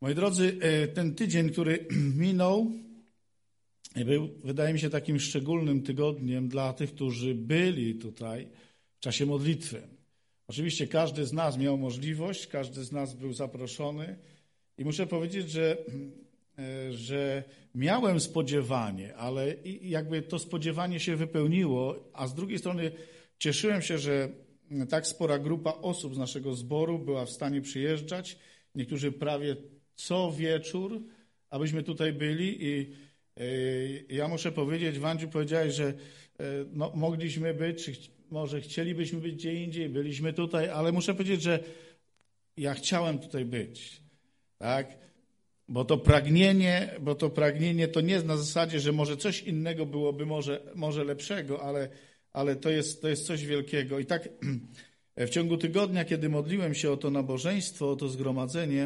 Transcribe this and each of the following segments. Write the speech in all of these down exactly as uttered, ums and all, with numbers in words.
Moi drodzy, ten tydzień, który minął, był, wydaje mi się, takim szczególnym tygodniem dla tych, którzy byli tutaj w czasie modlitwy. Oczywiście każdy z nas miał możliwość, każdy z nas był zaproszony i muszę powiedzieć, że, że miałem spodziewanie, ale jakby to spodziewanie się wypełniło, a z drugiej strony cieszyłem się, że tak spora grupa osób z naszego zboru była w stanie przyjeżdżać, niektórzy prawie co wieczór, abyśmy tutaj byli i ja muszę powiedzieć, Wandziu, powiedziałeś, że no, mogliśmy być, czy może chcielibyśmy być gdzie indziej, byliśmy tutaj, ale muszę powiedzieć, że ja chciałem tutaj być, tak? Bo to pragnienie, bo to pragnienie to nie jest na zasadzie, że może coś innego byłoby może, może lepszego, ale, ale to jest, to jest coś wielkiego. I tak w ciągu tygodnia, kiedy modliłem się o to nabożeństwo, o to zgromadzenie,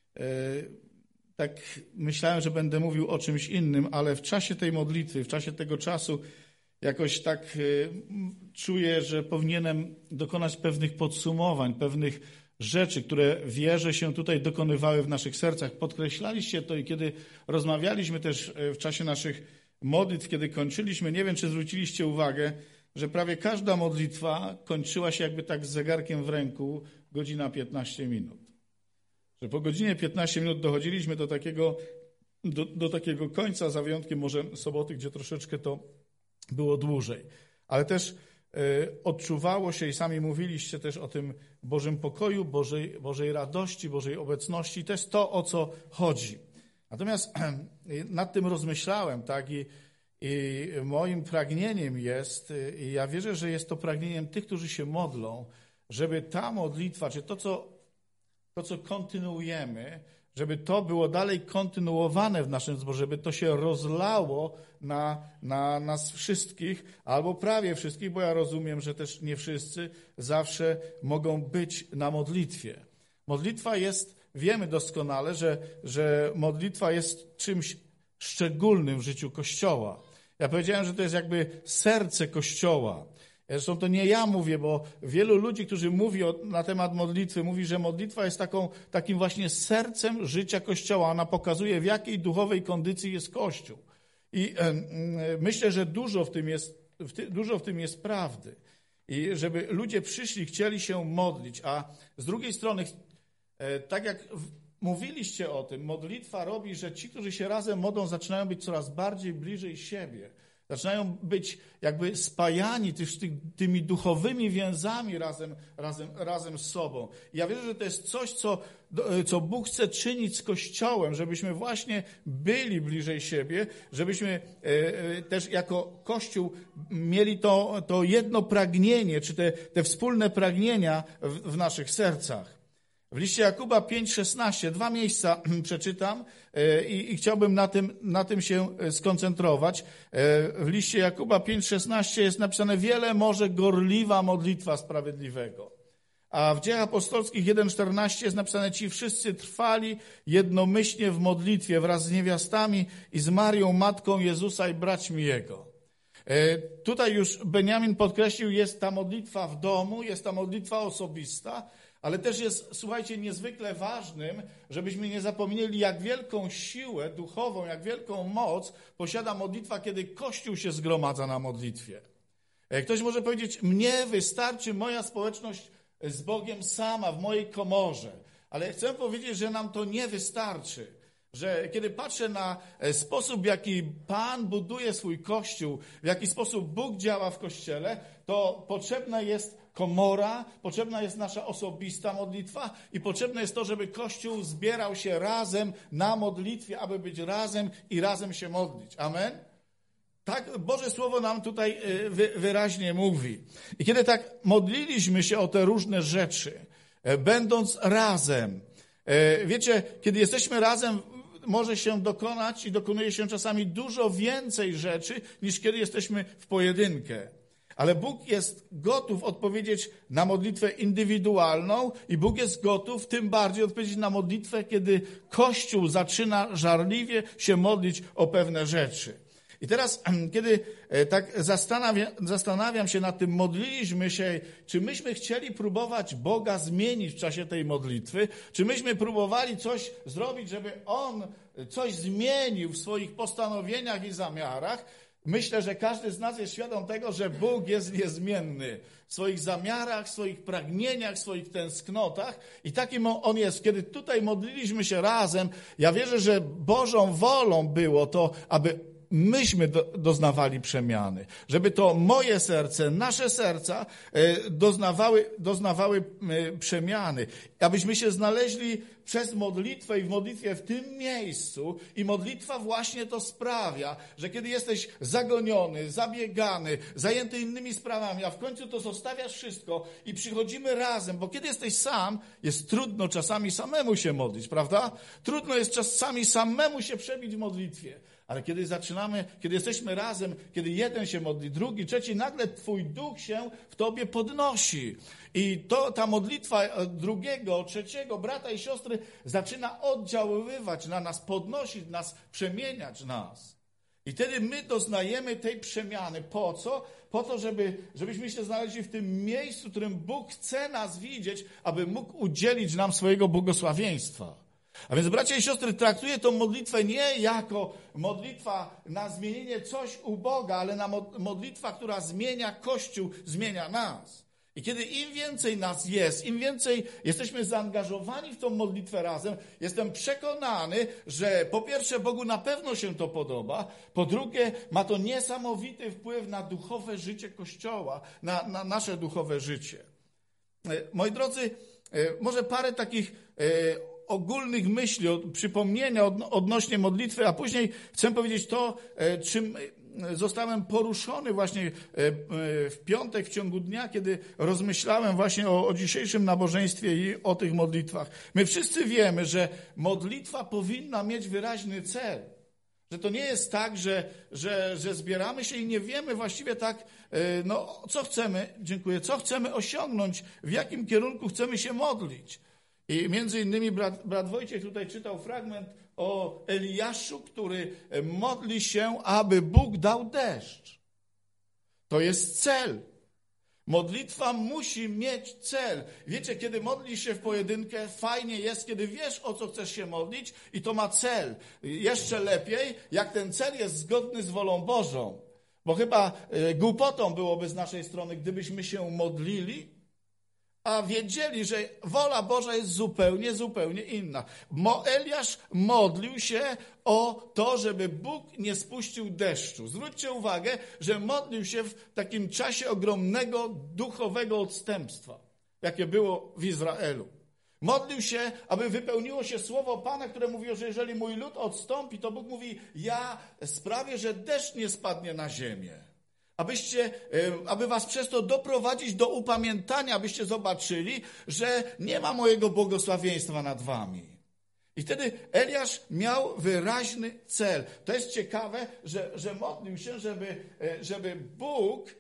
tak myślałem, że będę mówił o czymś innym, ale w czasie tej modlitwy, w czasie tego czasu jakoś tak czuję, że powinienem dokonać pewnych podsumowań, pewnych rzeczy, które wierzę się tutaj dokonywały w naszych sercach. Podkreślaliście to i kiedy rozmawialiśmy też w czasie naszych modlitw, kiedy kończyliśmy, nie wiem, czy zwróciliście uwagę, że prawie każda modlitwa kończyła się jakby tak z zegarkiem w ręku, godzina piętnaście minut. Że po godzinie piętnaście minut dochodziliśmy do takiego, do, do takiego końca, za wyjątkiem może soboty, gdzie troszeczkę to było dłużej. Ale też y, odczuwało się i sami mówiliście też o tym Bożym pokoju, Bożej, Bożej radości, Bożej obecności. To jest to, o co chodzi. Natomiast y, nad tym rozmyślałem, tak, i, i moim pragnieniem jest, i y, ja wierzę, że jest to pragnieniem tych, którzy się modlą, żeby ta modlitwa, czy to, co To, co kontynuujemy, żeby to było dalej kontynuowane w naszym zborze, żeby to się rozlało na, na nas wszystkich, albo prawie wszystkich, bo ja rozumiem, że też nie wszyscy zawsze mogą być na modlitwie. Modlitwa jest, wiemy doskonale, że, że modlitwa jest czymś szczególnym w życiu Kościoła. Ja powiedziałem, że to jest jakby serce Kościoła. Zresztą to nie ja mówię, bo wielu ludzi, którzy mówi o, na temat modlitwy, mówi, że modlitwa jest taką, takim właśnie sercem życia Kościoła. Ona pokazuje, w jakiej duchowej kondycji jest Kościół. I e, myślę, że dużo w tym jest, w ty, dużo w tym jest prawdy. I żeby ludzie przyszli, chcieli się modlić, a z drugiej strony, e, tak jak w, mówiliście o tym, modlitwa robi, że ci, którzy się razem modlą, zaczynają być coraz bardziej bliżej siebie. Zaczynają być jakby spajani tyś, ty, tymi duchowymi więzami razem, razem, razem z sobą. I ja wierzę, że to jest coś, co, co Bóg chce czynić z Kościołem, żebyśmy właśnie byli bliżej siebie, żebyśmy e, też jako Kościół mieli to, to jedno pragnienie, czy te, te wspólne pragnienia w, w naszych sercach. W liście Jakuba pięć szesnaście, dwa miejsca przeczytam i, i chciałbym na tym, na tym się skoncentrować. W liście Jakuba pięć szesnaście jest napisane: wiele może gorliwa modlitwa sprawiedliwego. A w Dziejach Apostolskich jeden czternaście jest napisane: ci wszyscy trwali jednomyślnie w modlitwie wraz z niewiastami i z Marią, matką Jezusa i braćmi Jego. Tutaj już Beniamin podkreślił, jest ta modlitwa w domu, jest ta modlitwa osobista, ale też jest, słuchajcie, niezwykle ważnym, żebyśmy nie zapomnieli, jak wielką siłę duchową, jak wielką moc posiada modlitwa, kiedy Kościół się zgromadza na modlitwie. Ktoś może powiedzieć: mnie wystarczy moja społeczność z Bogiem sama, w mojej komorze. Ale chcę powiedzieć, że nam to nie wystarczy. Że kiedy patrzę na sposób, w jaki Pan buduje swój Kościół, w jaki sposób Bóg działa w Kościele, to potrzebna jest komora, potrzebna jest nasza osobista modlitwa i potrzebne jest to, żeby Kościół zbierał się razem na modlitwie, aby być razem i razem się modlić. Amen? Tak Boże Słowo nam tutaj wyraźnie mówi. I kiedy tak modliliśmy się o te różne rzeczy, będąc razem, wiecie, kiedy jesteśmy razem, może się dokonać i dokonuje się czasami dużo więcej rzeczy, niż kiedy jesteśmy w pojedynkę. Ale Bóg jest gotów odpowiedzieć na modlitwę indywidualną i Bóg jest gotów tym bardziej odpowiedzieć na modlitwę, kiedy Kościół zaczyna żarliwie się modlić o pewne rzeczy. I teraz, kiedy tak zastanawiam, zastanawiam się nad tym, modliliśmy się, czy myśmy chcieli próbować Boga zmienić w czasie tej modlitwy, czy myśmy próbowali coś zrobić, żeby On coś zmienił w swoich postanowieniach i zamiarach. Myślę, że każdy z nas jest świadom tego, że Bóg jest niezmienny w swoich zamiarach, w swoich pragnieniach, w swoich tęsknotach i takim On jest. Kiedy tutaj modliliśmy się razem, ja wierzę, że Bożą wolą było to, aby myśmy do, doznawali przemiany, żeby to moje serce, nasze serca e, doznawały, doznawały e, przemiany, abyśmy się znaleźli przez modlitwę i w modlitwie w tym miejscu i modlitwa właśnie to sprawia, że kiedy jesteś zagoniony, zabiegany, zajęty innymi sprawami, a w końcu to zostawiasz wszystko i przychodzimy razem, bo kiedy jesteś sam, jest trudno czasami samemu się modlić, prawda? Trudno jest czasami samemu się przebić w modlitwie. Ale kiedy zaczynamy, kiedy jesteśmy razem, kiedy jeden się modli, drugi, trzeci, nagle Twój duch się w Tobie podnosi. I to ta modlitwa drugiego, trzeciego, brata i siostry zaczyna oddziaływać na nas, podnosić nas, przemieniać nas. I wtedy my doznajemy tej przemiany. Po co? Po to, żeby, żebyśmy się znaleźli w tym miejscu, w którym Bóg chce nas widzieć, aby mógł udzielić nam swojego błogosławieństwa. A więc, bracia i siostry, traktuję tę modlitwę nie jako modlitwa na zmienienie coś u Boga, ale na modlitwa, która zmienia Kościół, zmienia nas. I kiedy im więcej nas jest, im więcej jesteśmy zaangażowani w tą modlitwę razem, jestem przekonany, że po pierwsze Bogu na pewno się to podoba, po drugie ma to niesamowity wpływ na duchowe życie Kościoła, na, na nasze duchowe życie. Moi drodzy, może parę takich ogólnych myśli, przypomnienia odnośnie modlitwy, a później chcę powiedzieć to, czym zostałem poruszony właśnie w piątek w ciągu dnia, kiedy rozmyślałem właśnie o, o dzisiejszym nabożeństwie i o tych modlitwach. My wszyscy wiemy, że modlitwa powinna mieć wyraźny cel. Że to nie jest tak, że, że, że zbieramy się i nie wiemy właściwie tak, no co chcemy, dziękuję, co chcemy osiągnąć, w jakim kierunku chcemy się modlić. I między innymi brat, brat Wojciech tutaj czytał fragment o Eliaszu, który modli się, aby Bóg dał deszcz. To jest cel. Modlitwa musi mieć cel. Wiecie, kiedy modlisz się w pojedynkę, fajnie jest, kiedy wiesz, o co chcesz się modlić i to ma cel. Jeszcze lepiej, jak ten cel jest zgodny z wolą Bożą. Bo chyba głupotą byłoby z naszej strony, gdybyśmy się modlili, a wiedzieli, że wola Boża jest zupełnie, zupełnie inna. Mo Eliasz modlił się o to, żeby Bóg nie spuścił deszczu. Zwróćcie uwagę, że modlił się w takim czasie ogromnego duchowego odstępstwa, jakie było w Izraelu. Modlił się, aby wypełniło się słowo Pana, które mówiło, że jeżeli mój lud odstąpi, to Bóg mówi, ja sprawię, że deszcz nie spadnie na ziemię. Abyście, aby was przez to doprowadzić do upamiętania, abyście zobaczyli, że nie ma mojego błogosławieństwa nad wami. I wtedy Eliasz miał wyraźny cel. To jest ciekawe, że, że modlił się, żeby, żeby Bóg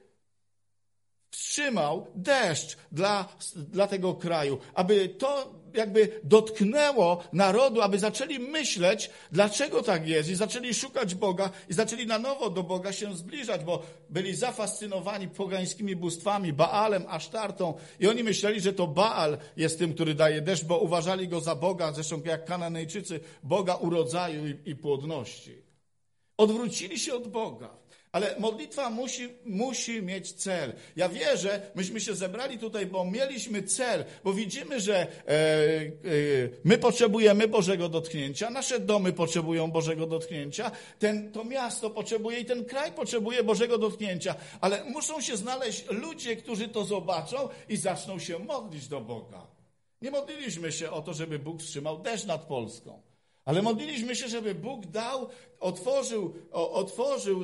wstrzymał deszcz dla, dla tego kraju, aby to jakby dotknęło narodu, aby zaczęli myśleć, dlaczego tak jest i zaczęli szukać Boga i zaczęli na nowo do Boga się zbliżać, bo byli zafascynowani pogańskimi bóstwami, Baalem, Asztartą i oni myśleli, że to Baal jest tym, który daje deszcz, bo uważali go za Boga, zresztą jak Kananejczycy, Boga urodzaju i, i płodności. Odwrócili się od Boga. Ale modlitwa musi, musi mieć cel. Ja wierzę, myśmy się zebrali tutaj, bo mieliśmy cel, bo widzimy, że e, e, my potrzebujemy Bożego dotknięcia, nasze domy potrzebują Bożego dotknięcia, ten, to miasto potrzebuje i ten kraj potrzebuje Bożego dotknięcia, ale muszą się znaleźć ludzie, którzy to zobaczą i zaczną się modlić do Boga. Nie modliliśmy się o to, żeby Bóg wstrzymał deszcz nad Polską. Ale modliliśmy się, żeby Bóg dał, otworzył, otworzył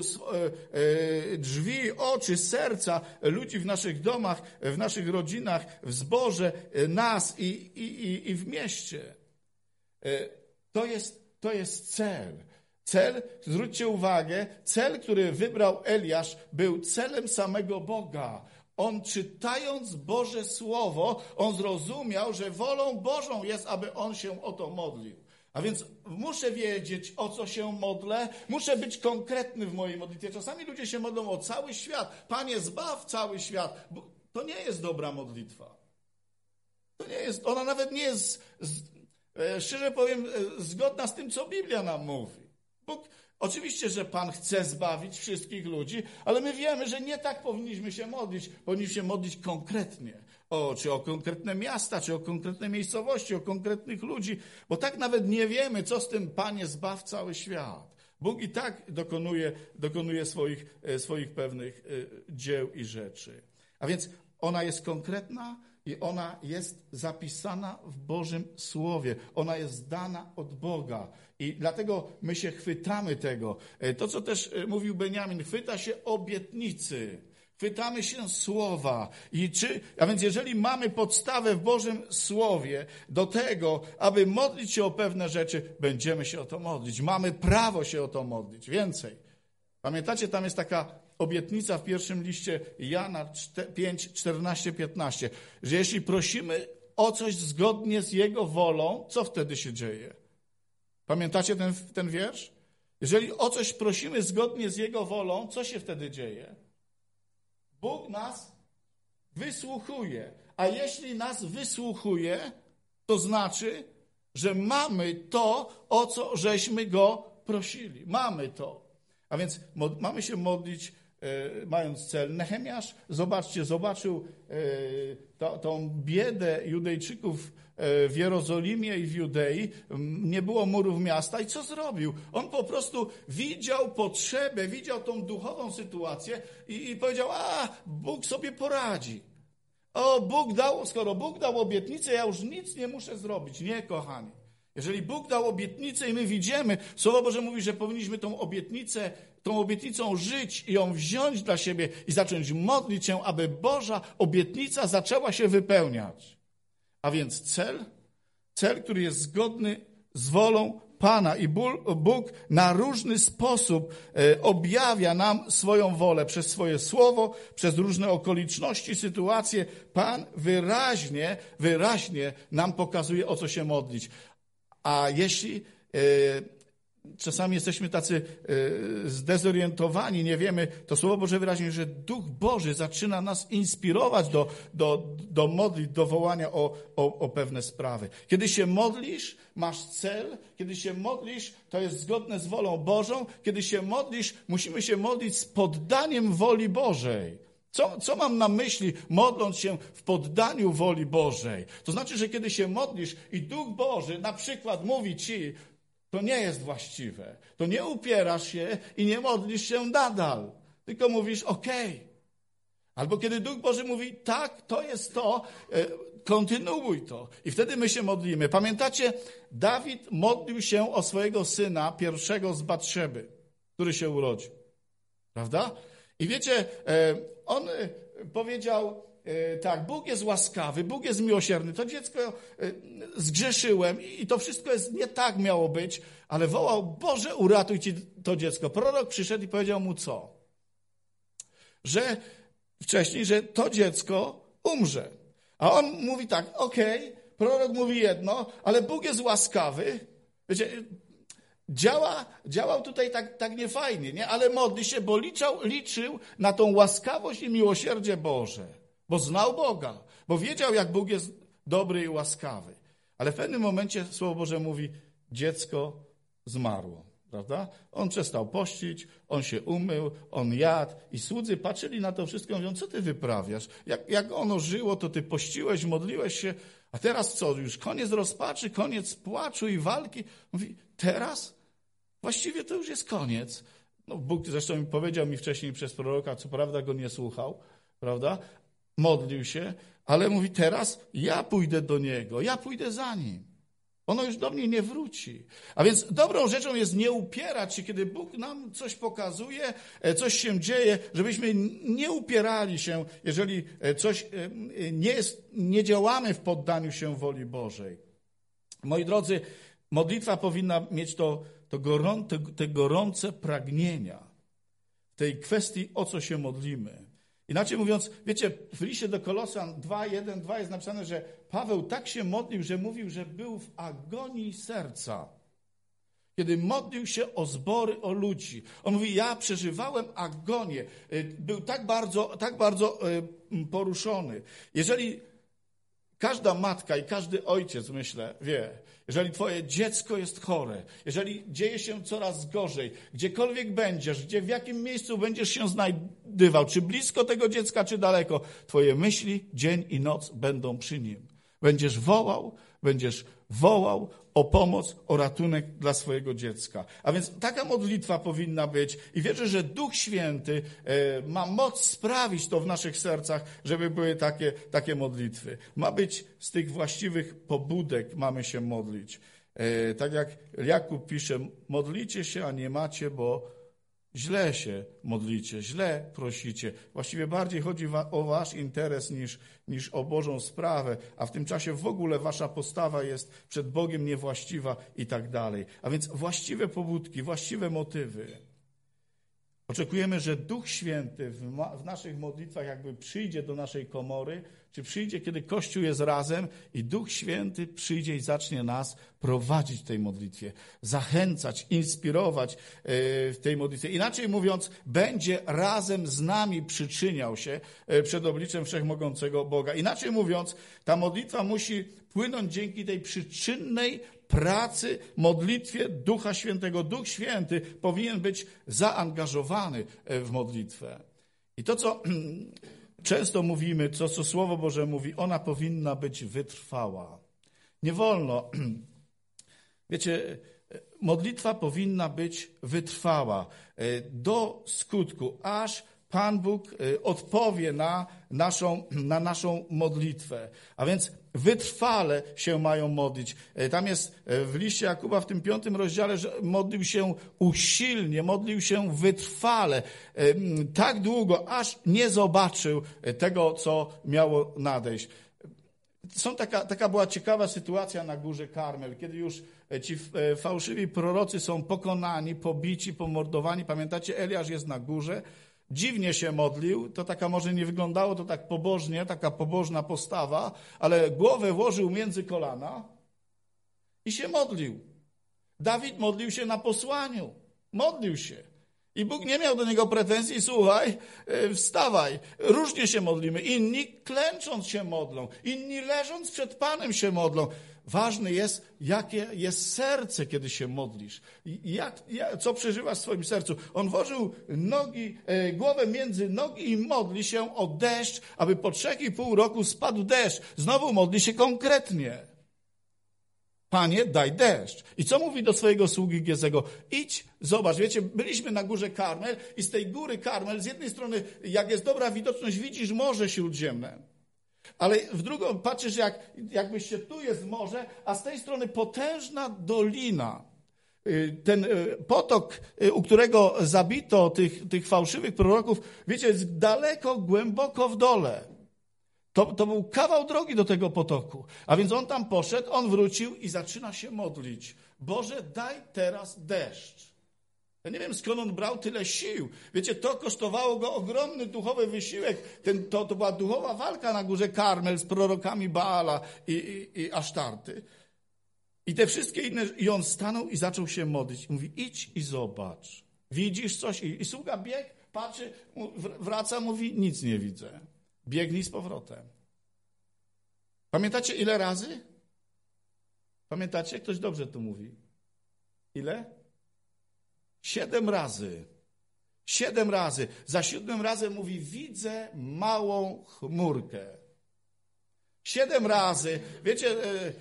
drzwi, oczy, serca ludzi w naszych domach, w naszych rodzinach, w zborze, nas i, i, i w mieście. To jest, to jest cel. Cel, zwróćcie uwagę, cel, który wybrał Eliasz, był celem samego Boga. On czytając Boże Słowo, on zrozumiał, że wolą Bożą jest, aby on się o to modlił. A więc muszę wiedzieć, o co się modlę, muszę być konkretny w mojej modlitwie. Czasami ludzie się modlą o cały świat. Panie, zbaw cały świat. Bo to nie jest dobra modlitwa. To nie jest, ona nawet nie jest, szczerze powiem, zgodna z tym, co Biblia nam mówi. Bóg, oczywiście, że Pan chce zbawić wszystkich ludzi, ale my wiemy, że nie tak powinniśmy się modlić. Powinniśmy się modlić konkretnie. O, czy o konkretne miasta, czy o konkretne miejscowości, o konkretnych ludzi, bo tak nawet nie wiemy, co z tym Panie zbaw cały świat. Bóg i tak dokonuje, dokonuje swoich, swoich pewnych dzieł i rzeczy. A więc ona jest konkretna i ona jest zapisana w Bożym Słowie. Ona jest dana od Boga i dlatego my się chwytamy tego. To, co też mówił Beniamin, chwyta się obietnicy. Chwytamy się słowa. I czy, a więc jeżeli mamy podstawę w Bożym Słowie do tego, aby modlić się o pewne rzeczy, będziemy się o to modlić. Mamy prawo się o to modlić. Więcej. Pamiętacie, tam jest taka obietnica w pierwszym liście Jana pięć, czternaście, piętnaście, że jeśli prosimy o coś zgodnie z Jego wolą, co wtedy się dzieje? Pamiętacie ten, ten wiersz? Jeżeli o coś prosimy zgodnie z Jego wolą, co się wtedy dzieje? Bóg nas wysłuchuje. A jeśli nas wysłuchuje, to znaczy, że mamy to, o co żeśmy Go prosili. Mamy to. A więc mod, mamy się modlić, e, mając cel. Nehemiasz, zobaczcie, zobaczył e, to, tą biedę Judejczyków w Jerozolimie i w Judei, nie było murów miasta i co zrobił? On po prostu widział potrzebę, widział tą duchową sytuację i, i powiedział, a Bóg sobie poradzi. O, Bóg dał, skoro Bóg dał obietnicę, ja już nic nie muszę zrobić. Nie, kochani. Jeżeli Bóg dał obietnicę i my widzimy, Słowo Boże mówi, że powinniśmy tą obietnicę, tą obietnicą żyć i ją wziąć dla siebie i zacząć modlić się, aby Boża obietnica zaczęła się wypełniać. A więc cel, cel, który jest zgodny z wolą Pana i Bóg na różny sposób objawia nam swoją wolę przez swoje słowo, przez różne okoliczności, sytuacje. Pan wyraźnie, wyraźnie nam pokazuje, o co się modlić. A jeśli czasami jesteśmy tacy zdezorientowani, nie wiemy, to Słowo Boże wyraźnie, że Duch Boży zaczyna nas inspirować do, do, do modlitw, do wołania o, o, o pewne sprawy. Kiedy się modlisz, masz cel. Kiedy się modlisz, to jest zgodne z wolą Bożą. Kiedy się modlisz, musimy się modlić z poddaniem woli Bożej. Co, co mam na myśli, modląc się w poddaniu woli Bożej? To znaczy, że kiedy się modlisz i Duch Boży na przykład mówi ci, to nie jest właściwe. To nie upierasz się i nie modlisz się nadal. Tylko mówisz, okej. Okay. Albo kiedy Duch Boży mówi, tak, to jest to, kontynuuj to. I wtedy my się modlimy. Pamiętacie, Dawid modlił się o swojego syna, pierwszego z Batszeby, który się urodził. Prawda? I wiecie, on powiedział, tak, Bóg jest łaskawy, Bóg jest miłosierny. To dziecko zgrzeszyłem i to wszystko jest nie tak miało być, ale wołał, Boże, uratuj ci to dziecko. Prorok przyszedł i powiedział mu co? Że wcześniej, że to dziecko umrze. A on mówi tak, okej, okay, prorok mówi jedno, ale Bóg jest łaskawy. Wiecie, działa, działał tutaj tak, tak niefajnie, nie? Ale modli się, bo liczył, liczył na tą łaskawość i miłosierdzie Boże. Bo znał Boga, bo wiedział, jak Bóg jest dobry i łaskawy. Ale w pewnym momencie Słowo Boże mówi, dziecko zmarło, prawda? On przestał pościć, on się umył, on jadł i słudzy patrzyli na to wszystko i mówią, co ty wyprawiasz? Jak, jak ono żyło, to ty pościłeś, modliłeś się, a teraz co? Już koniec rozpaczy, koniec płaczu i walki? Mówi, teraz? Właściwie to już jest koniec. No, Bóg zresztą powiedział mi wcześniej przez proroka, co prawda go nie słuchał, prawda? Modlił się, ale mówi, teraz ja pójdę do Niego, ja pójdę za Nim. Ono już do mnie nie wróci. A więc dobrą rzeczą jest nie upierać się, kiedy Bóg nam coś pokazuje, coś się dzieje, żebyśmy nie upierali się, jeżeli coś nie jest, nie działamy w poddaniu się woli Bożej. Moi drodzy, modlitwa powinna mieć to, to gorą, te, te gorące pragnienia w tej kwestii, o co się modlimy. Inaczej mówiąc, wiecie, w liście do Kolosan dwa, jeden, dwa jest napisane, że Paweł tak się modlił, że mówił, że był w agonii serca. Kiedy modlił się o zbory, o ludzi. On mówi, ja przeżywałem agonię. Był tak bardzo, tak bardzo poruszony. Jeżeli każda matka i każdy ojciec, myślę, wie, jeżeli twoje dziecko jest chore, jeżeli dzieje się coraz gorzej, gdziekolwiek będziesz, gdzie w jakim miejscu będziesz się znajdywał, czy blisko tego dziecka, czy daleko, twoje myśli dzień i noc będą przy nim. Będziesz wołał, będziesz wołał o pomoc, o ratunek dla swojego dziecka. A więc taka modlitwa powinna być i wierzę, że Duch Święty ma moc sprawić to w naszych sercach, żeby były takie, takie modlitwy. Ma być z tych właściwych pobudek, mamy się modlić. Tak jak Jakub pisze, modlicie się, a nie macie, bo źle się modlicie, źle prosicie. Właściwie bardziej chodzi o wasz interes niż, niż o Bożą sprawę, a w tym czasie w ogóle wasza postawa jest przed Bogiem niewłaściwa i tak dalej. A więc właściwe pobudki, właściwe motywy. Oczekujemy, że Duch Święty w, ma, w naszych modlitwach jakby przyjdzie do naszej komory, czy przyjdzie, kiedy Kościół jest razem i Duch Święty przyjdzie i zacznie nas prowadzić w tej modlitwie, zachęcać, inspirować yy, w tej modlitwie. Inaczej mówiąc, będzie razem z nami przyczyniał się yy, przed obliczem Wszechmogącego Boga. Inaczej mówiąc, ta modlitwa musi płynąć dzięki tej przyczynnej pracy, modlitwie Ducha Świętego. Duch Święty powinien być zaangażowany w modlitwę. I to, co często mówimy, to, co Słowo Boże mówi, ona powinna być wytrwała. Nie wolno. Wiecie, modlitwa powinna być wytrwała do skutku, aż Pan Bóg odpowie na naszą, na naszą modlitwę. A więc wytrwale się mają modlić. Tam jest w liście Jakuba w tym piątym rozdziale, że modlił się usilnie, modlił się wytrwale, tak długo, aż nie zobaczył tego, co miało nadejść. Są taka, taka była ciekawa sytuacja na górze Karmel, kiedy już ci fałszywi prorocy są pokonani, pobici, pomordowani. Pamiętacie, Eliasz jest na górze, dziwnie się modlił, to taka może nie wyglądało to tak pobożnie, taka pobożna postawa, ale głowę włożył między kolana i się modlił. Dawid modlił się na posłaniu, modlił się. I Bóg nie miał do niego pretensji, słuchaj, wstawaj. Różnie się modlimy. Inni klęcząc się modlą, inni leżąc przed Panem się modlą. Ważne jest, jakie jest serce, kiedy się modlisz. Jak, jak, co przeżywasz w swoim sercu. On włożył nogi, e, głowę między nogi i modli się o deszcz, aby po trzech i pół roku spadł deszcz. Znowu modli się konkretnie. Panie, daj deszcz. I co mówi do swojego sługi Giezego? Idź, zobacz. Wiecie, byliśmy na górze Karmel i z tej góry Karmel, z jednej strony, jak jest dobra widoczność, widzisz Morze Śródziemne. Ale w drugą patrzysz, jak, jakbyście tu jest morze, a z tej strony potężna dolina. Ten potok, u którego zabito tych, tych fałszywych proroków, wiecie, jest daleko, głęboko w dole. To, to był kawał drogi do tego potoku. A więc on tam poszedł, on wrócił i zaczyna się modlić. Boże, daj teraz deszcz. Ja nie wiem, skąd on brał tyle sił. Wiecie, to kosztowało go ogromny duchowy wysiłek. Ten, to, to była duchowa walka na górze Karmel z prorokami Baala i, i, i Asztarty. I te wszystkie inne... I on stanął i zaczął się modlić. Mówi, idź i zobacz. Widzisz coś? I, i sługa biegł, patrzy, wraca, mówi, nic nie widzę. Biegnij z powrotem. Pamiętacie, ile razy? Pamiętacie? Ktoś dobrze tu mówi. Ile? Siedem razy. Siedem razy. Za siódmym razem mówi, widzę małą chmurkę. Siedem razy. Wiecie,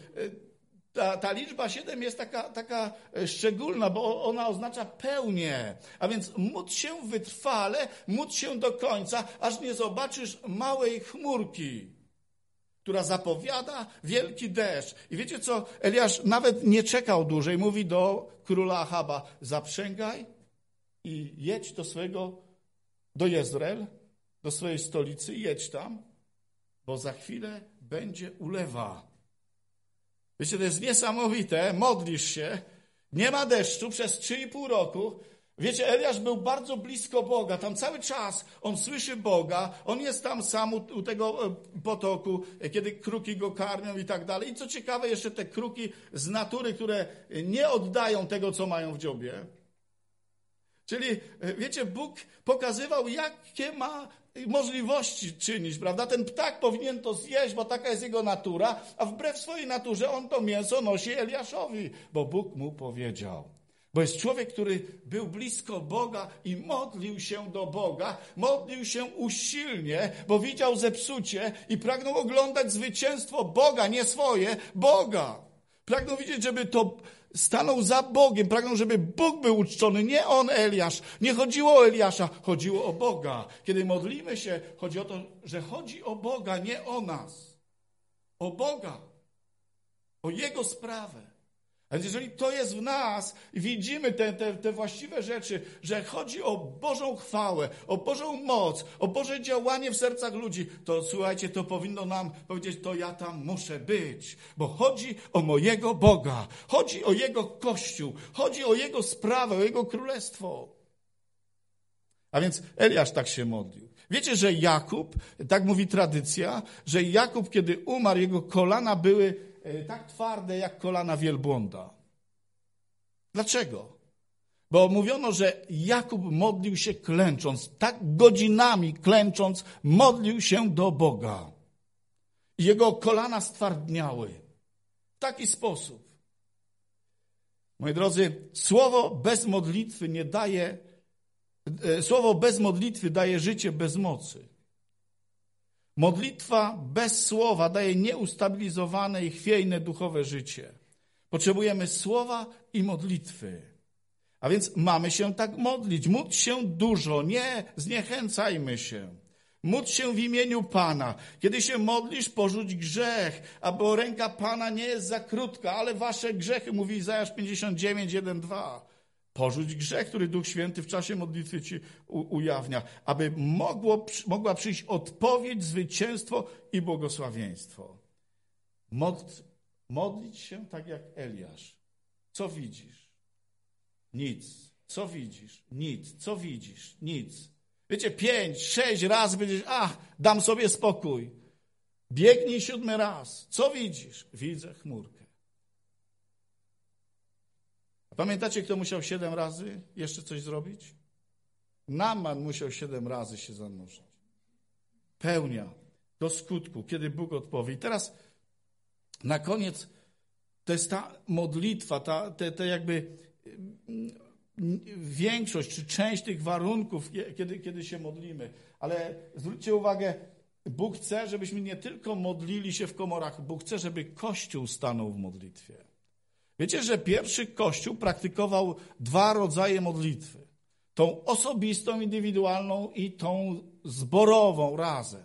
ta, ta liczba siedem jest taka, taka szczególna, bo ona oznacza pełnię. A więc módl się wytrwale, módl się do końca, aż nie zobaczysz małej chmurki, która zapowiada wielki deszcz. I wiecie co? Eliasz nawet nie czekał dłużej. Mówi do króla Achaba, zaprzęgaj i jedź do swojego, do Jezreel, do swojej stolicy, jedź tam, bo za chwilę będzie ulewa. Wiecie, to jest niesamowite. Modlisz się, nie ma deszczu przez trzy i pół roku, Wiecie, Eliasz był bardzo blisko Boga, tam cały czas on słyszy Boga, on jest tam sam u, u tego potoku, kiedy kruki go karmią i tak dalej. I co ciekawe, jeszcze te kruki z natury, które nie oddają tego, co mają w dziobie. Czyli, wiecie, Bóg pokazywał, jakie ma możliwości czynić, prawda? Ten ptak powinien to zjeść, bo taka jest jego natura, a wbrew swojej naturze on to mięso nosi Eliaszowi, bo Bóg mu powiedział. Bo jest człowiek, który był blisko Boga i modlił się do Boga, modlił się usilnie, bo widział zepsucie i pragnął oglądać zwycięstwo Boga, nie swoje, Boga. Pragnął widzieć, żeby to stanął za Bogiem, pragnął, żeby Bóg był uczczony, nie on, Eliasz. Nie chodziło o Eliasza, chodziło o Boga. Kiedy modlimy się, chodzi o to, że chodzi o Boga, nie o nas. O Boga. O Jego sprawę. A więc jeżeli to jest w nas i widzimy te, te, te właściwe rzeczy, że chodzi o Bożą chwałę, o Bożą moc, o Boże działanie w sercach ludzi, to słuchajcie, to powinno nam powiedzieć, to ja tam muszę być, bo chodzi o mojego Boga, chodzi o Jego Kościół, chodzi o Jego sprawę, o Jego królestwo. A więc Eliasz tak się modlił. Wiecie, że Jakub, tak mówi tradycja, że Jakub, kiedy umarł, jego kolana były tak twarde jak kolana wielbłąda. Dlaczego? Bo mówiono, że Jakub modlił się klęcząc, tak godzinami klęcząc, modlił się do Boga. I jego kolana stwardniały. W taki sposób. Moi drodzy, słowo bez modlitwy nie daje, słowo bez modlitwy daje życie bez mocy. Modlitwa bez słowa daje nieustabilizowane i chwiejne duchowe życie. Potrzebujemy słowa i modlitwy. A więc mamy się tak modlić. Módl się dużo, nie zniechęcajmy się. Módl się w imieniu Pana. Kiedy się modlisz, porzuć grzech, bo ręka Pana nie jest za krótka, ale wasze grzechy, mówi Izajasz pięćdziesiąt dziewięć, jeden, dwa. Porzuć grzech, który Duch Święty w czasie modlitwy ci ujawnia, aby mogło, mogła przyjść odpowiedź, zwycięstwo i błogosławieństwo. Modl, modlić się tak jak Eliasz. Co widzisz? Nic. Co widzisz? Nic. Co widzisz? Nic. Wiecie, pięć, sześć razy będziesz, ach, dam sobie spokój. Biegnij siódmy raz. Co widzisz? Widzę chmurkę. Pamiętacie, kto musiał siedem razy jeszcze coś zrobić? Naaman musiał siedem razy się zanurzyć. Pełnia do skutku, kiedy Bóg odpowie. I teraz na koniec to jest ta modlitwa, ta, te, te jakby większość czy część tych warunków, kiedy, kiedy się modlimy. Ale zwróćcie uwagę, Bóg chce, żebyśmy nie tylko modlili się w komorach, Bóg chce, żeby Kościół stanął w modlitwie. Wiecie, że pierwszy Kościół praktykował dwa rodzaje modlitwy. Tą osobistą, indywidualną i tą zborową razem.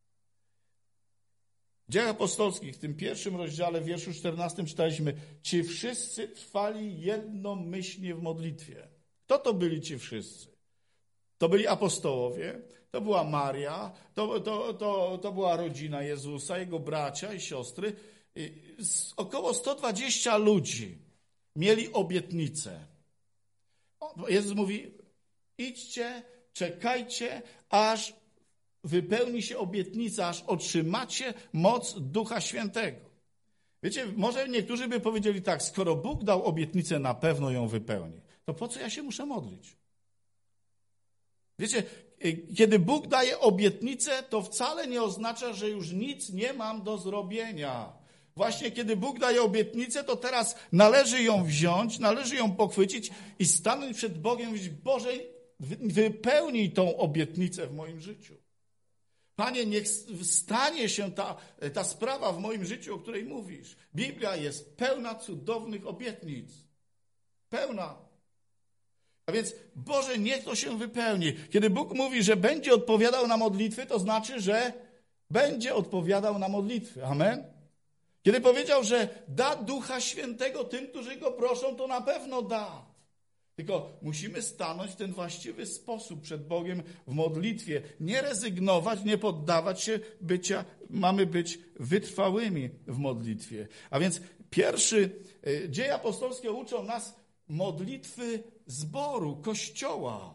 W Dziejach Apostolskich, w tym pierwszym rozdziale, w wierszu czternastym czytaliśmy: ci wszyscy trwali jednomyślnie w modlitwie. Kto to byli ci wszyscy? To byli apostołowie, to była Maria, to, to, to, to była rodzina Jezusa, jego bracia i siostry. Około sto dwadzieścia ludzi mieli obietnicę. Jezus mówi: idźcie, czekajcie, aż wypełni się obietnica, aż otrzymacie moc Ducha Świętego. Wiecie, może niektórzy by powiedzieli tak: skoro Bóg dał obietnicę, na pewno ją wypełni. To po co ja się muszę modlić? Wiecie, kiedy Bóg daje obietnicę, to wcale nie oznacza, że już nic nie mam do zrobienia. Właśnie kiedy Bóg daje obietnicę, to teraz należy ją wziąć, należy ją pochwycić i stanąć przed Bogiem i mówić: Boże, wypełnij tą obietnicę w moim życiu. Panie, niech stanie się ta, ta sprawa w moim życiu, o której mówisz. Biblia jest pełna cudownych obietnic. Pełna. A więc, Boże, niech to się wypełni. Kiedy Bóg mówi, że będzie odpowiadał na modlitwy, to znaczy, że będzie odpowiadał na modlitwy. Amen? Kiedy powiedział, że da Ducha Świętego tym, którzy Go proszą, to na pewno da. Tylko musimy stanąć w ten właściwy sposób przed Bogiem w modlitwie. Nie rezygnować, nie poddawać się bycia. Mamy być wytrwałymi w modlitwie. A więc pierwszy, Dzieje Apostolskie uczą nas modlitwy zboru, kościoła.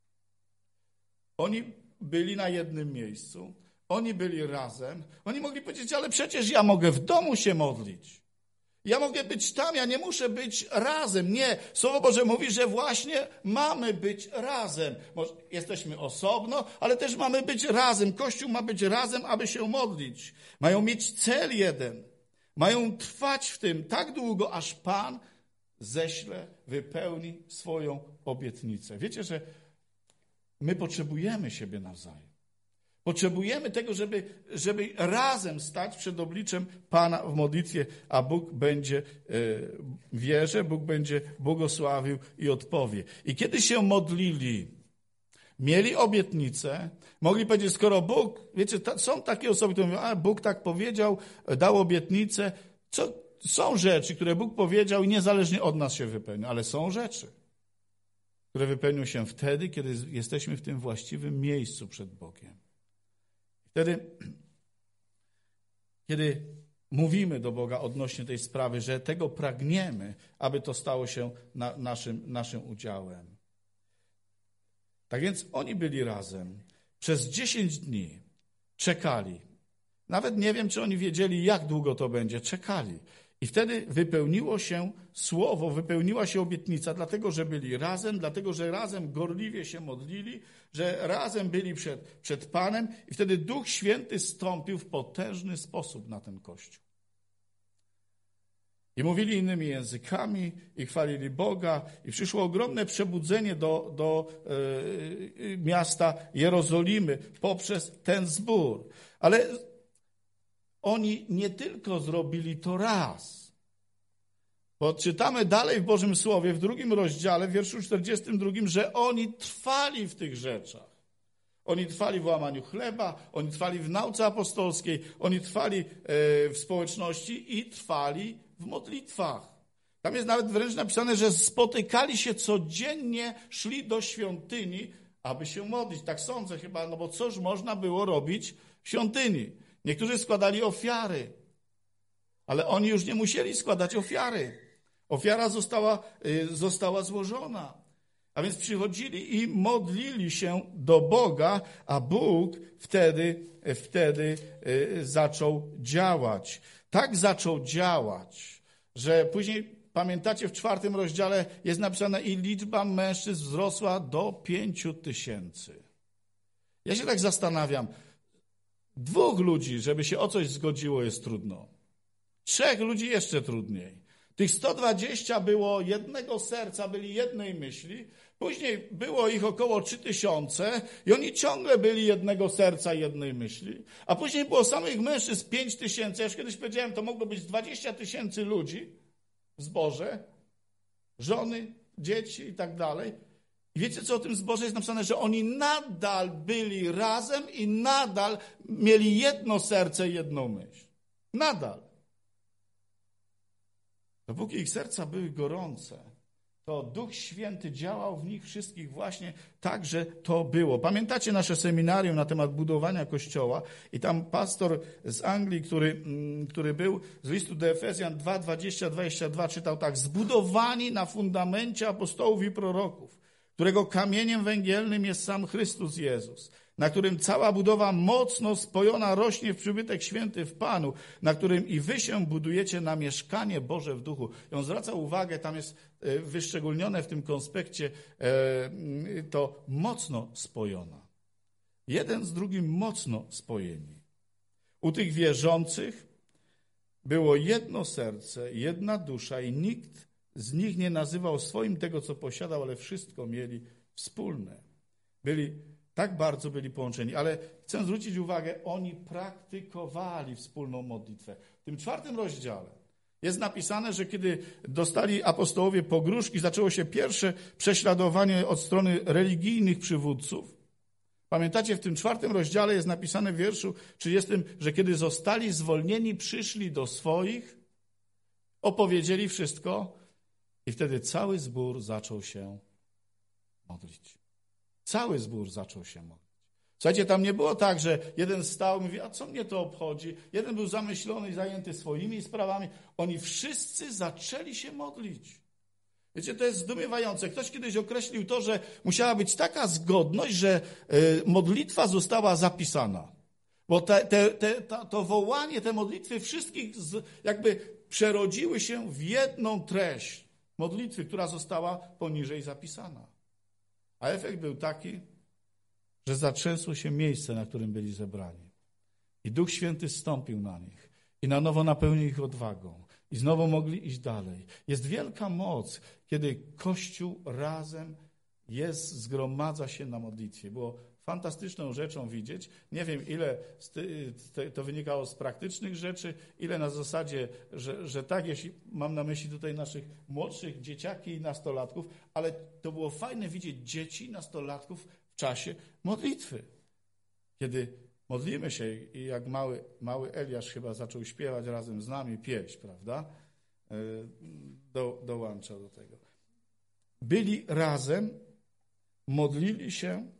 Oni byli na jednym miejscu, oni byli razem. Oni mogli powiedzieć, ale przecież ja mogę w domu się modlić. Ja mogę być tam, ja nie muszę być razem. Nie, Słowo Boże mówi, że właśnie mamy być razem. Może jesteśmy osobno, ale też mamy być razem. Kościół ma być razem, aby się modlić. Mają mieć cel jeden. Mają trwać w tym tak długo, aż Pan ześle, wypełni swoją obietnicę. Wiecie, że my potrzebujemy siebie nawzajem. Potrzebujemy tego, żeby, żeby razem stać przed obliczem Pana w modlitwie, a Bóg będzie, wierzę, Bóg będzie błogosławił i odpowie. I kiedy się modlili, mieli obietnicę, mogli powiedzieć, skoro Bóg, wiecie, ta, są takie osoby, które mówią, a Bóg tak powiedział, dał obietnicę. Co, są rzeczy, które Bóg powiedział i niezależnie od nas się wypełnią, ale są rzeczy, które wypełnią się wtedy, kiedy jesteśmy w tym właściwym miejscu przed Bogiem. Wtedy, kiedy mówimy do Boga odnośnie tej sprawy, że tego pragniemy, aby to stało się na, naszym, naszym udziałem. Tak więc oni byli razem. Przez dziesięć dni czekali. Nawet nie wiem, czy oni wiedzieli, jak długo to będzie. Czekali. I wtedy wypełniło się słowo, wypełniła się obietnica, dlatego, że byli razem, dlatego, że razem gorliwie się modlili, że razem byli przed, przed Panem i wtedy Duch Święty stąpił w potężny sposób na ten Kościół. I mówili innymi językami i chwalili Boga i przyszło ogromne przebudzenie do, do yy, miasta Jerozolimy poprzez ten zbór. Ale oni nie tylko zrobili to raz. Bo czytamy dalej w Bożym Słowie, w drugim rozdziale, w wierszu czterdziestym drugim, że oni trwali w tych rzeczach. Oni trwali w łamaniu chleba, oni trwali w nauce apostolskiej, oni trwali w społeczności i trwali w modlitwach. Tam jest nawet wręcz napisane, że spotykali się codziennie, szli do świątyni, aby się modlić. Tak sądzę chyba, no bo cóż można było robić w świątyni? Niektórzy składali ofiary, ale oni już nie musieli składać ofiary. Ofiara została, została złożona. A więc przychodzili i modlili się do Boga, a Bóg wtedy, wtedy zaczął działać. Tak zaczął działać, że później, pamiętacie, w czwartym rozdziale jest napisane i liczba mężczyzn wzrosła do pięciu tysięcy. Ja się tak zastanawiam, dwóch ludzi, żeby się o coś zgodziło, jest trudno. Trzech ludzi jeszcze trudniej. Tych sto dwadzieścia było jednego serca, byli jednej myśli. Później było ich około trzy tysiące i oni ciągle byli jednego serca, jednej myśli. A później było samych mężczyzn pięć tysięcy. Ja już kiedyś powiedziałem, to mogło być dwadzieścia tysięcy ludzi w zborze, żony, dzieci i tak dalej. I wiecie, co o tym zborze jest napisane? Że oni nadal byli razem i nadal mieli jedno serce i jedną myśl. Nadal. Dopóki ich serca były gorące, to Duch Święty działał w nich wszystkich właśnie tak, że to było. Pamiętacie nasze seminarium na temat budowania Kościoła i tam pastor z Anglii, który, który był z listu do Efezjan dwa, dwadzieścia, dwadzieścia dwa czytał tak: zbudowani na fundamencie apostołów i proroków, którego kamieniem węgielnym jest sam Chrystus Jezus, na którym cała budowa mocno spojona rośnie w przybytek święty w Panu, na którym i wy się budujecie na mieszkanie Boże w duchu. I on zwraca uwagę, tam jest wyszczególnione w tym konspekcie to mocno spojona. Jeden z drugim mocno spojeni. U tych wierzących było jedno serce, jedna dusza i nikt z nich nie nazywał swoim tego, co posiadał, ale wszystko mieli wspólne. Byli Tak bardzo byli połączeni, ale chcę zwrócić uwagę, oni praktykowali wspólną modlitwę. W tym czwartym rozdziale jest napisane, że kiedy dostali apostołowie pogróżki, zaczęło się pierwsze prześladowanie od strony religijnych przywódców. Pamiętacie, w tym czwartym rozdziale jest napisane w wierszu trzydziestym, że kiedy zostali zwolnieni, przyszli do swoich, opowiedzieli wszystko i wtedy cały zbór zaczął się modlić. Cały zbór zaczął się modlić. Słuchajcie, tam nie było tak, że jeden stał i mówi, a co mnie to obchodzi? Jeden był zamyślony i zajęty swoimi sprawami. Oni wszyscy zaczęli się modlić. Wiecie, to jest zdumiewające. Ktoś kiedyś określił to, że musiała być taka zgodność, że modlitwa została zapisana. Bo te, te, te, to, to wołanie, te modlitwy wszystkich z, jakby przerodziły się w jedną treść modlitwy, która została poniżej zapisana. A efekt był taki, że zatrzęsło się miejsce, na którym byli zebrani. I Duch Święty zstąpił na nich i na nowo napełnił ich odwagą. I znowu mogli iść dalej. Jest wielka moc, kiedy Kościół razem jest, zgromadza się na modlitwie. Było fantastyczną rzeczą widzieć. Nie wiem, ile to wynikało z praktycznych rzeczy, ile na zasadzie, że, że tak, jeśli mam na myśli tutaj naszych młodszych dzieciaki i nastolatków, ale to było fajne widzieć dzieci, nastolatków w czasie modlitwy. Kiedy modlimy się i jak mały, mały Eliasz chyba zaczął śpiewać razem z nami pieśń, prawda? Do, dołącza do tego. Byli razem, modlili się,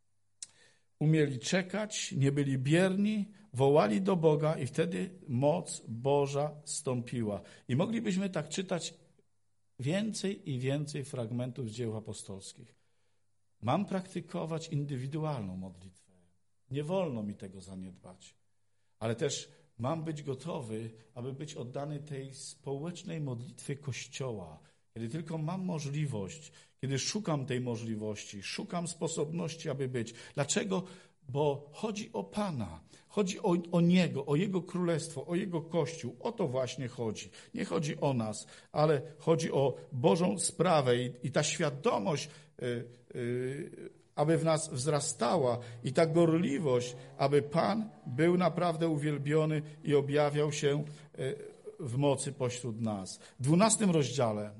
umieli czekać, nie byli bierni, wołali do Boga i wtedy moc Boża stąpiła. I moglibyśmy tak czytać więcej i więcej fragmentów z dzieł apostolskich. Mam praktykować indywidualną modlitwę. Nie wolno mi tego zaniedbać. Ale też mam być gotowy, aby być oddany tej społecznej modlitwie Kościoła. Kiedy tylko mam możliwość, kiedy szukam tej możliwości, szukam sposobności, aby być. Dlaczego? Bo chodzi o Pana, chodzi o, o Niego, o Jego Królestwo, o Jego Kościół. O to właśnie chodzi. Nie chodzi o nas, ale chodzi o Bożą sprawę i, i ta świadomość, yy, yy, aby w nas wzrastała i ta gorliwość, aby Pan był naprawdę uwielbiony i objawiał się w mocy pośród nas. W dwunastym rozdziale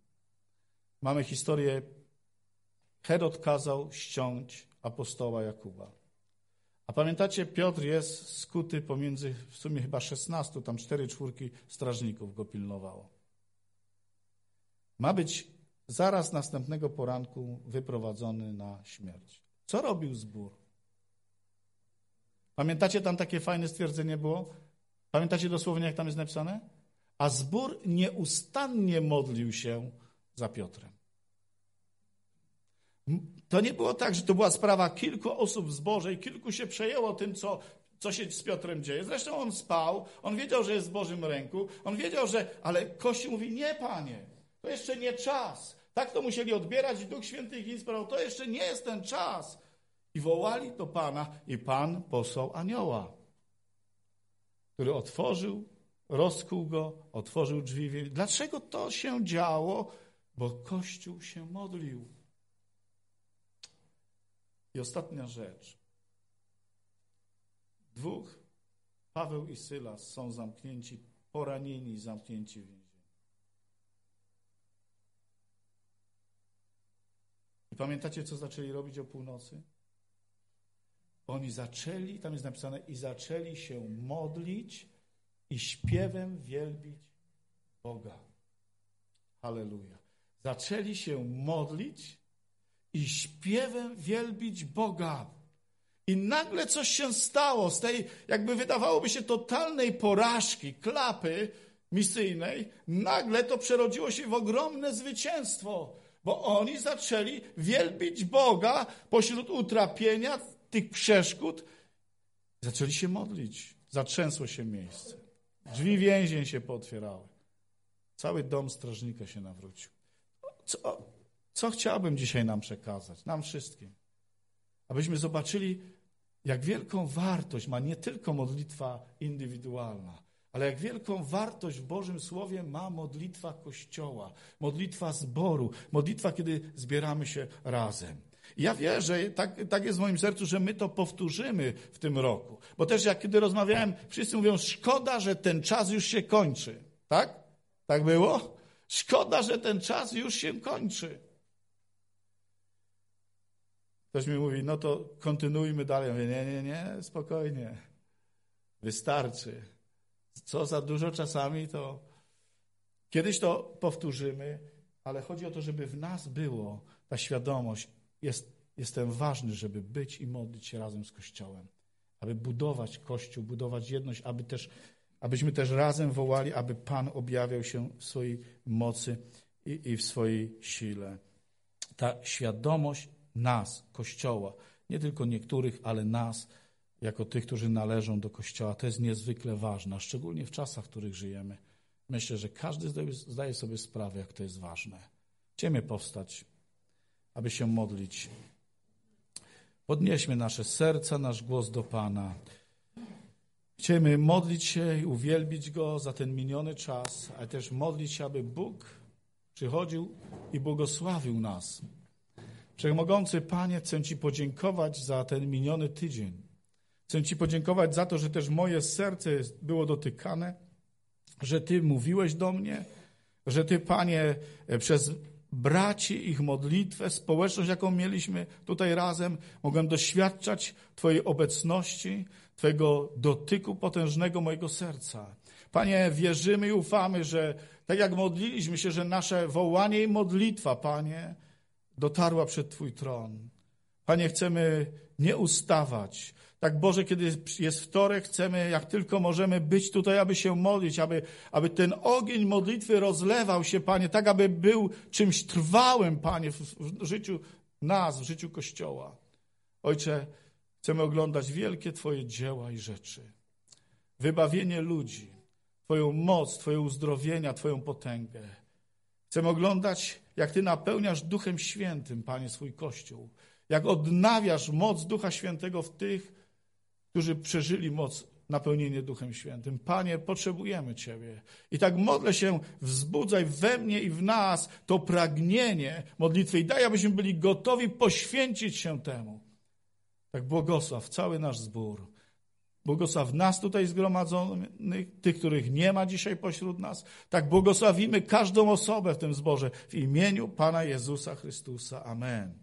mamy historię. Herod kazał ściąć apostoła Jakuba. A pamiętacie, Piotr jest skuty pomiędzy w sumie chyba szesnastu, tam cztery czwórki strażników go pilnowało. Ma być zaraz następnego poranku wyprowadzony na śmierć. Co robił zbór? Pamiętacie, tam takie fajne stwierdzenie było? Pamiętacie dosłownie, jak tam jest napisane? A zbór nieustannie modlił się za Piotrem. To nie było tak, że to była sprawa kilku osób w zborze i kilku się przejęło tym, co, co się z Piotrem dzieje. Zresztą on spał, on wiedział, że jest w Bożym ręku, on wiedział, że... Ale Kościół mówi, nie, Panie, to jeszcze nie czas. Tak to musieli odbierać i Duch Święty ich inspirował. To jeszcze nie jest ten czas. I wołali do Pana i Pan posłał anioła, który otworzył, rozkuł go, otworzył drzwi. Dlaczego to się działo? Bo Kościół się modlił. I ostatnia rzecz. Dwóch, Paweł i Sylas, są zamknięci, poranieni, zamknięci w więzieniu. I pamiętacie, co zaczęli robić o północy? Oni zaczęli, tam jest napisane, i zaczęli się modlić i śpiewem wielbić Boga. Halleluja. Zaczęli się modlić i śpiewem wielbić Boga. I nagle coś się stało z tej, jakby wydawałoby się, totalnej porażki, klapy misyjnej. Nagle to przerodziło się w ogromne zwycięstwo, bo oni zaczęli wielbić Boga pośród utrapienia, tych przeszkód. Zaczęli się modlić. Zatrzęsło się miejsce. Drzwi więzień się pootwierały. Cały dom strażnika się nawrócił. Co, co chciałbym dzisiaj nam przekazać? Nam wszystkim. Abyśmy zobaczyli, jak wielką wartość ma nie tylko modlitwa indywidualna, ale jak wielką wartość w Bożym Słowie ma modlitwa Kościoła, modlitwa zboru, modlitwa, kiedy zbieramy się razem. I ja wierzę, tak, tak jest w moim sercu, że my to powtórzymy w tym roku. Bo też jak kiedy rozmawiałem, wszyscy mówią, szkoda, że ten czas już się kończy. Tak? Tak było? Szkoda, że ten czas już się kończy. Ktoś mi mówi, no to kontynuujmy dalej. Ja mówię, nie, nie, nie, spokojnie. Wystarczy. Co za dużo czasami, to kiedyś to powtórzymy, ale chodzi o to, żeby w nas było ta świadomość. Jest, jestem ważny, żeby być i modlić się razem z Kościołem. Aby budować Kościół, budować jedność, aby też, abyśmy też razem wołali, aby Pan objawiał się w swojej mocy i, i w swojej sile. Ta świadomość nas, Kościoła, nie tylko niektórych, ale nas, jako tych, którzy należą do Kościoła, to jest niezwykle ważne, szczególnie w czasach, w których żyjemy. Myślę, że każdy zdaje sobie sprawę, jak to jest ważne. Chcemy powstać, aby się modlić. Podnieśmy nasze serca, nasz głos do Pana. Chcemy modlić się i uwielbić Go za ten miniony czas, ale też modlić się, aby Bóg przychodził i błogosławił nas. Wszechmogący Panie, chcę Ci podziękować za ten miniony tydzień. Chcę Ci podziękować za to, że też moje serce było dotykane, że Ty mówiłeś do mnie, że Ty, Panie, przez braci, ich modlitwę, społeczność, jaką mieliśmy tutaj razem, mogłem doświadczać Twojej obecności, Twojego dotyku potężnego mojego serca. Panie, wierzymy i ufamy, że tak jak modliliśmy się, że nasze wołanie i modlitwa, Panie, dotarła przed Twój tron. Panie, chcemy nie ustawać. Tak, Boże, kiedy jest wtorek, chcemy, jak tylko możemy, być tutaj, aby się modlić, aby, aby ten ogień modlitwy rozlewał się, Panie, tak, aby był czymś trwałym, Panie, w, w życiu nas, w życiu Kościoła. Ojcze, chcemy oglądać wielkie Twoje dzieła i rzeczy. Wybawienie ludzi, Twoją moc, Twoje uzdrowienia, Twoją potęgę. Chcemy oglądać, jak Ty napełniasz Duchem Świętym, Panie, swój Kościół. Jak odnawiasz moc Ducha Świętego w tych, którzy przeżyli moc, napełnienie Duchem Świętym. Panie, potrzebujemy Ciebie. I tak modlę się, wzbudzaj we mnie i w nas to pragnienie modlitwy i daj, abyśmy byli gotowi poświęcić się temu. Tak błogosław cały nasz zbór. Błogosław nas tutaj zgromadzonych, tych, których nie ma dzisiaj pośród nas. Tak błogosławimy każdą osobę w tym zborze w imieniu Pana Jezusa Chrystusa. Amen.